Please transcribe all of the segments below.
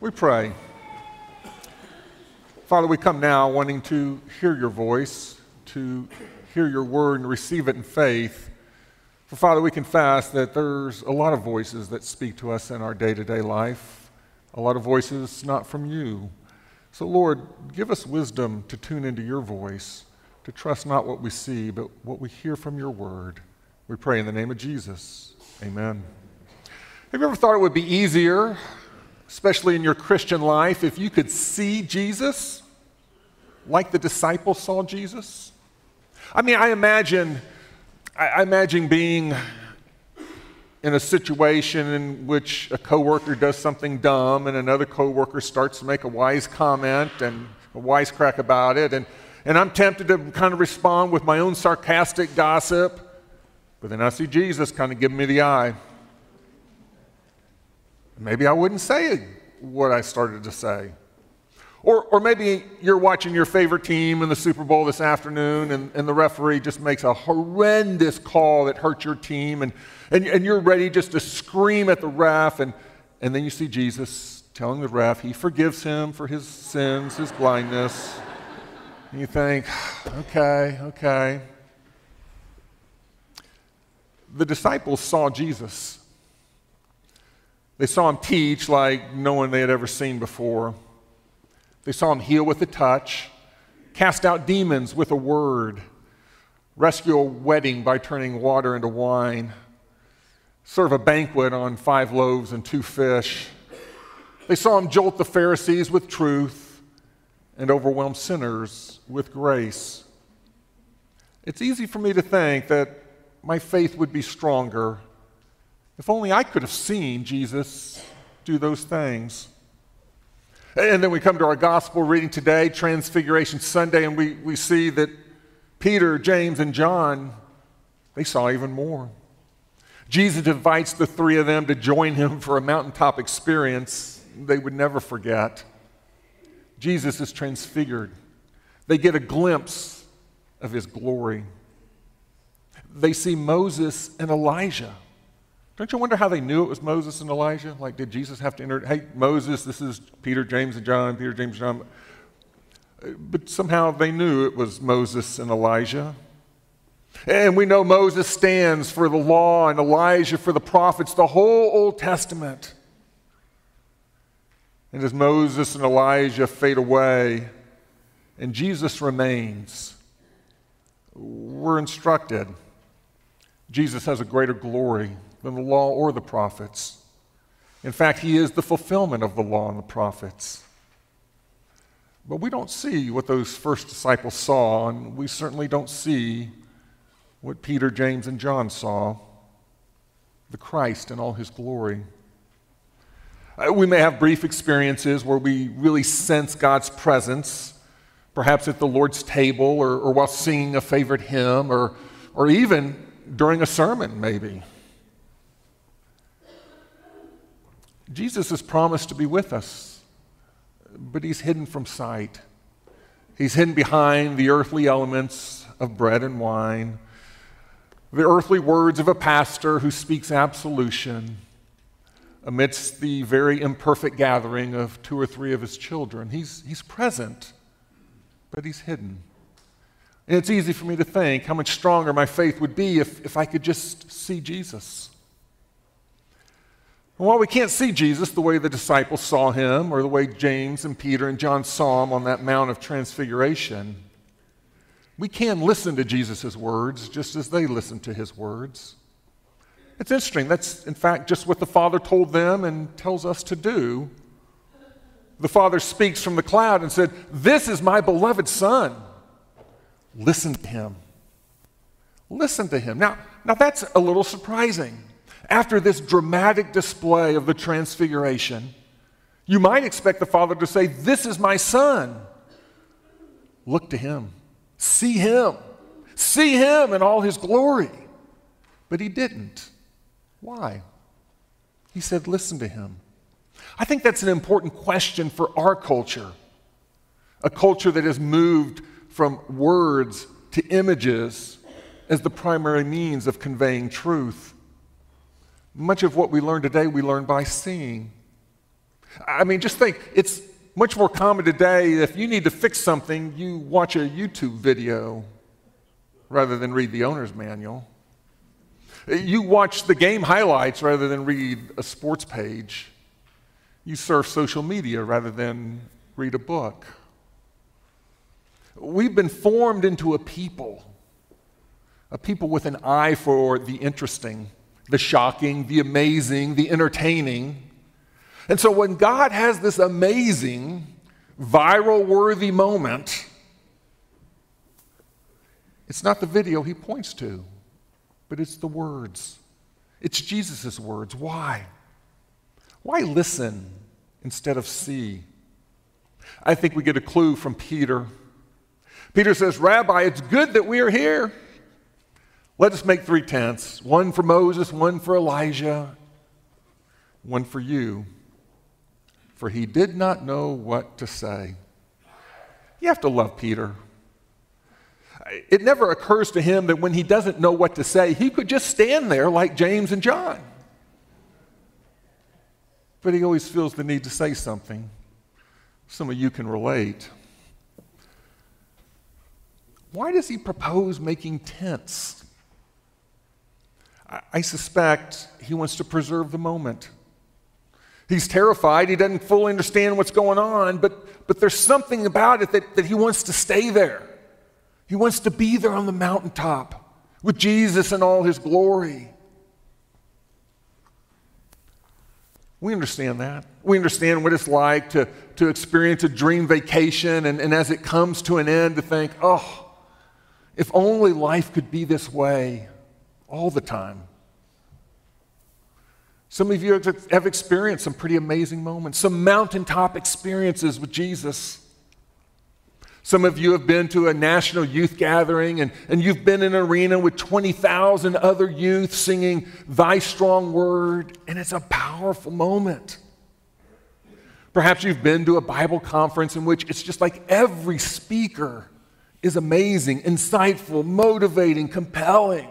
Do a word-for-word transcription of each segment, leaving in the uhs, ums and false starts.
We pray. Father, we come now wanting to hear your voice, to hear your word and receive it in faith. For Father, we confess that there's a lot of voices that speak to us in our day-to-day life, a lot of voices not from you. So Lord, give us wisdom to tune into your voice, to trust not what we see, but what we hear from your word. We pray in the name of Jesus. Amen. Have you ever thought it would be easier, especially in your Christian life, if you could see Jesus like the disciples saw Jesus? I mean, I imagine, I imagine being in a situation in which a coworker does something dumb and another coworker starts to make a wise comment and a wisecrack about it, and, and I'm tempted to kind of respond with my own sarcastic gossip, but then I see Jesus kind of giving me the eye. Maybe I wouldn't say what I started to say. Or, or maybe you're watching your favorite team in the Super Bowl this afternoon and, and the referee just makes a horrendous call that hurts your team and, and, and you're ready just to scream at the ref, and, and then you see Jesus telling the ref he forgives him for his sins, his blindness. And you think, okay, okay. The disciples saw Jesus. They saw him teach like no one they had ever seen before. They saw him heal with a touch, cast out demons with a word, rescue a wedding by turning water into wine, serve a banquet on five loaves and two fish. They saw him jolt the Pharisees with truth and overwhelm sinners with grace. It's easy for me to think that my faith would be stronger if only I could have seen Jesus do those things. And then we come to our gospel reading today, Transfiguration Sunday, and we, we see that Peter, James, and John, they saw even more. Jesus invites the three of them to join him for a mountaintop experience they would never forget. Jesus is transfigured. They get a glimpse of his glory. They see Moses and Elijah. Don't you wonder how they knew it was Moses and Elijah? Like, did Jesus have to enter? Hey, Moses, this is Peter, James, and John, Peter, James, and John. But somehow they knew it was Moses and Elijah. And we know Moses stands for the law and Elijah for the prophets, the whole Old Testament. And as Moses and Elijah fade away and Jesus remains, we're instructed Jesus has a greater glory than the law or the prophets. In fact, he is the fulfillment of the law and the prophets. But we don't see what those first disciples saw, and we certainly don't see what Peter, James, and John saw, the Christ in all his glory. Uh, we may have brief experiences where we really sense God's presence, perhaps at the Lord's table or, or while singing a favorite hymn or, or even during a sermon, maybe. Jesus has promised to be with us, but he's hidden from sight. He's hidden behind the earthly elements of bread and wine, the earthly words of a pastor who speaks absolution amidst the very imperfect gathering of two or three of his children. He's, he's present, but he's hidden. And it's easy for me to think how much stronger my faith would be if, if I could just see Jesus. And while we can't see Jesus the way the disciples saw him or the way James and Peter and John saw him on that Mount of Transfiguration, we can listen to Jesus' words just as they listened to his words. It's interesting. That's, in fact, just what the Father told them and tells us to do. The Father speaks from the cloud and said, "This is my beloved Son. Listen to him." Listen to him. Now, now that's a little surprising. After this dramatic display of the Transfiguration, you might expect the Father to say, "This is my Son. Look to him. See him. See him in all his glory." But he didn't. Why? He said, "Listen to him." I think that's an important question for our culture, a culture that has moved from words to images as the primary means of conveying truth. Much of what we learn today, we learn by seeing. I mean, just think, it's much more common today, if you need to fix something, you watch a YouTube video rather than read the owner's manual. You watch the game highlights rather than read a sports page. You surf social media rather than read a book. We've been formed into a people, a people with an eye for the interesting, the shocking, the amazing, the entertaining. And so when God has this amazing, viral-worthy moment, it's not the video he points to, but it's the words. It's Jesus' words. Why? Why listen instead of see? I think we get a clue from Peter. Peter says, Rabbi, it's good that we are here. Let us make three tents, one for Moses, one for Elijah, one for you. For he did not know what to say. You have to love Peter. It never occurs to him that when he doesn't know what to say, he could just stand there like James and John. But he always feels the need to say something. Some of you can relate. Why does he propose making tents? I suspect he wants to preserve the moment. He's terrified. He doesn't fully understand what's going on, but, but there's something about it that, that he wants to stay there. He wants to be there on the mountaintop with Jesus in all his glory. We understand that. We understand what it's like to, to experience a dream vacation and, and as it comes to an end to think, oh, if only life could be this way all the time. Some of you have experienced some pretty amazing moments, some mountaintop experiences with Jesus. Some of you have been to a national youth gathering and, and you've been in an arena with twenty thousand other youth singing Thy Strong Word, and it's a powerful moment. Perhaps you've been to a Bible conference in which it's just like every speaker is amazing, insightful, motivating, compelling.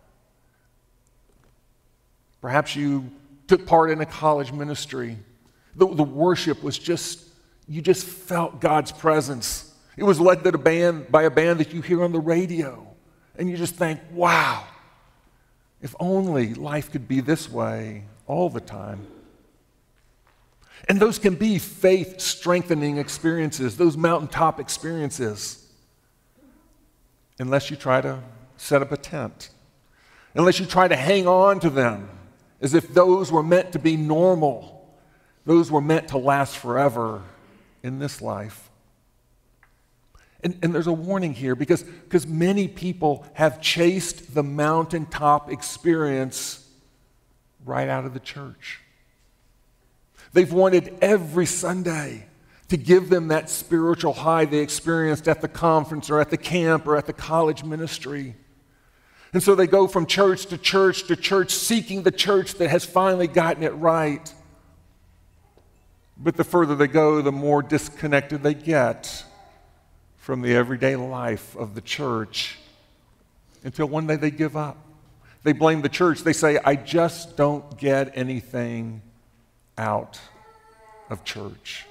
Perhaps you took part in a college ministry. The, the worship was just, you just felt God's presence. It was led to a band, by a band that you hear on the radio. And you just think, wow, if only life could be this way all the time. And those can be faith-strengthening experiences, those mountaintop experiences. Unless you try to set up a tent. Unless you try to hang on to them as if those were meant to be normal. Those were meant to last forever in this life. And, and there's a warning here because, because many people have chased the mountaintop experience right out of the church. They've wanted every Sunday to give them that spiritual high they experienced at the conference or at the camp or at the college ministry. And so they go from church to church to church, seeking the church that has finally gotten it right. But the further they go, the more disconnected they get from the everyday life of the church until one day they give up. They blame the church. They say, I just don't get anything out of church.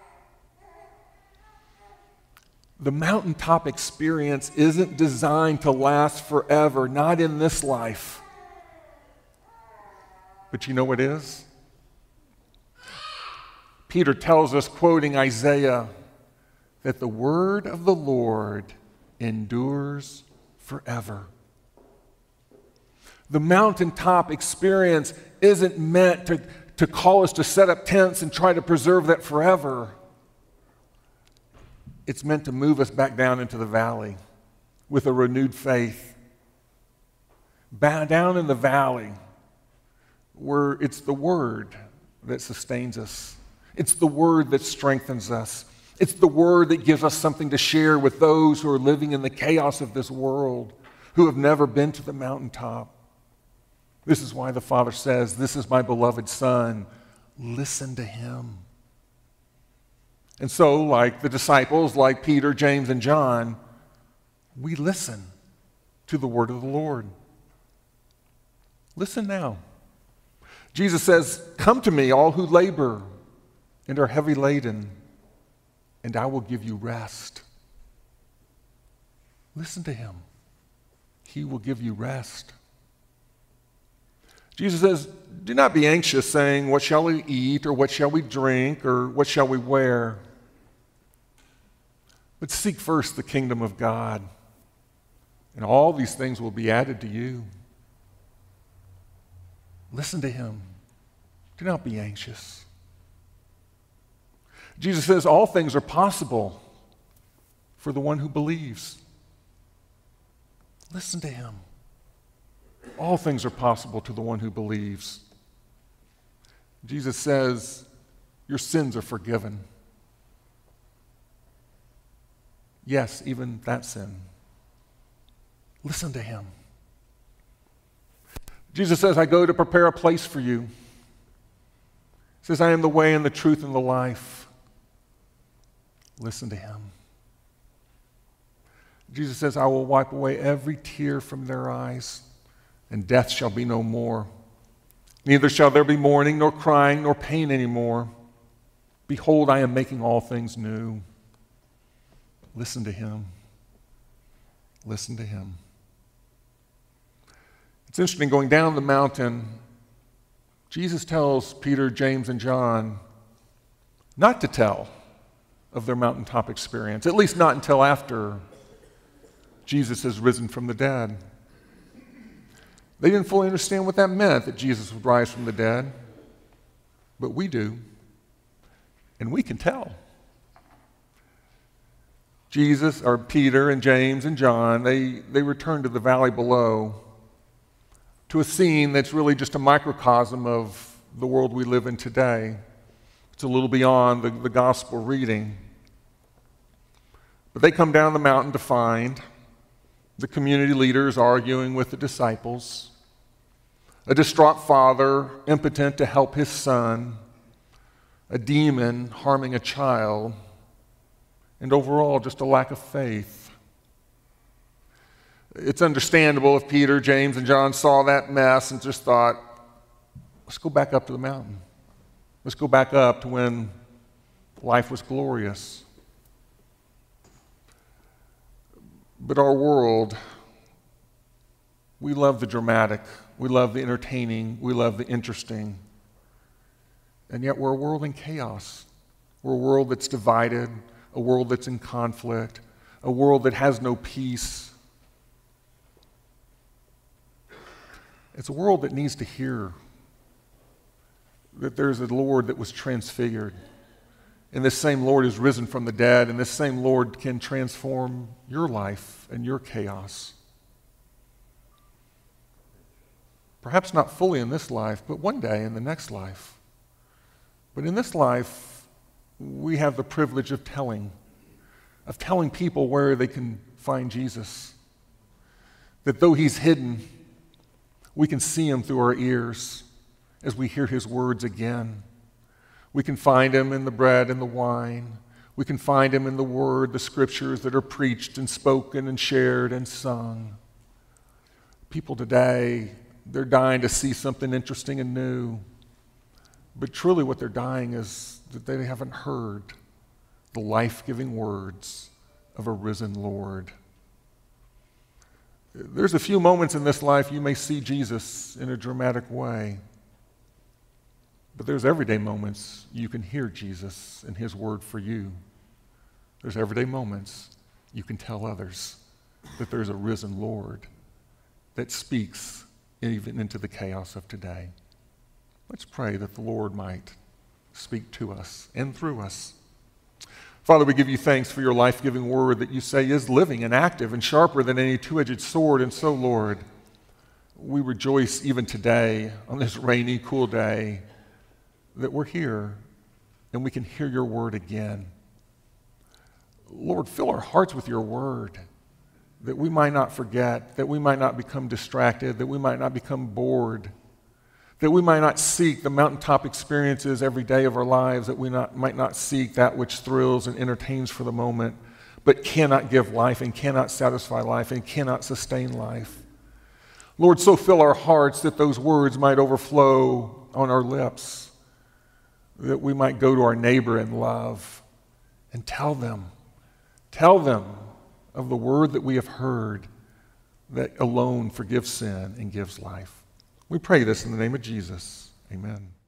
The mountaintop experience isn't designed to last forever, not in this life. But you know what is? Peter tells us, quoting Isaiah, that the word of the Lord endures forever. The mountaintop experience isn't meant to, to call us to set up tents and try to preserve that forever. It's meant to move us back down into the valley with a renewed faith. Bow down in the valley where it's the word that sustains us. It's the word that strengthens us. It's the word that gives us something to share with those who are living in the chaos of this world, who have never been to the mountaintop. This is why the Father says, this is my beloved Son. Listen to him. And so, like the disciples, like Peter, James, and John, we listen to the word of the Lord. Listen now. Jesus says, come to me, all who labor and are heavy laden, and I will give you rest. Listen to him. He will give you rest. Jesus says, do not be anxious, saying, what shall we eat, or what shall we drink, or what shall we wear? But seek first the kingdom of God, and all these things will be added to you. Listen to him. Do not be anxious. Jesus says all things are possible for the one who believes. Listen to him. All things are possible to the one who believes. Jesus says, your sins are forgiven. Yes, even that sin. Listen to him. Jesus says, I go to prepare a place for you. He says, I am the way and the truth and the life. Listen to him. Jesus says, I will wipe away every tear from their eyes, and death shall be no more. Neither shall there be mourning, nor crying, nor pain anymore. Behold, I am making all things new. Listen to him. Listen to him. It's interesting, going down the mountain, Jesus tells Peter, James, and John not to tell of their mountaintop experience, at least not until after Jesus has risen from the dead. They didn't fully understand what that meant, that Jesus would rise from the dead, but we do, and we can tell. Jesus, or Peter and James and John, they, they return to the valley below, to a scene that's really just a microcosm of the world we live in today. It's a little beyond the, the gospel reading. But they come down the mountain to find the community leaders arguing with the disciples, a distraught father impotent to help his son, a demon harming a child, and overall just a lack of faith. It's understandable if Peter, James, and John saw that mess and just thought, let's go back up to the mountain. Let's go back up to when life was glorious. But our world, we love the dramatic, we love the entertaining, we love the interesting. And yet we're a world in chaos. We're a world that's divided, a world that's in conflict, a world that has no peace. It's a world that needs to hear that there's a Lord that was transfigured, and this same Lord is risen from the dead, and this same Lord can transform your life and your chaos. Perhaps not fully in this life, but one day in the next life. But in this life, we have the privilege of telling, of telling people where they can find Jesus. That though he's hidden, we can see him through our ears as we hear his words again. We can find him in the bread and the wine. We can find him in the word, the scriptures that are preached and spoken and shared and sung. People today, they're dying to see something interesting and new. But truly what they're dying is that they haven't heard the life-giving words of a risen Lord. There's a few moments in this life you may see Jesus in a dramatic way. But there's everyday moments you can hear Jesus and his word for you. There's everyday moments you can tell others that there's a risen Lord that speaks even into the chaos of today. Let's pray that the Lord might speak to us and through us. Father, we give you thanks for your life-giving word that you say is living and active and sharper than any two-edged sword. And so, Lord, we rejoice even today on this rainy, cool day that we're here and we can hear your word again. Lord, fill our hearts with your word that we might not forget, that we might not become distracted, that we might not become bored, that we might not seek the mountaintop experiences every day of our lives, that we not, might not seek that which thrills and entertains for the moment, but cannot give life and cannot satisfy life and cannot sustain life. Lord, so fill our hearts that those words might overflow on our lips, that we might go to our neighbor in love and tell them, tell them of the word that we have heard that alone forgives sin and gives life. We pray this in the name of Jesus. Amen.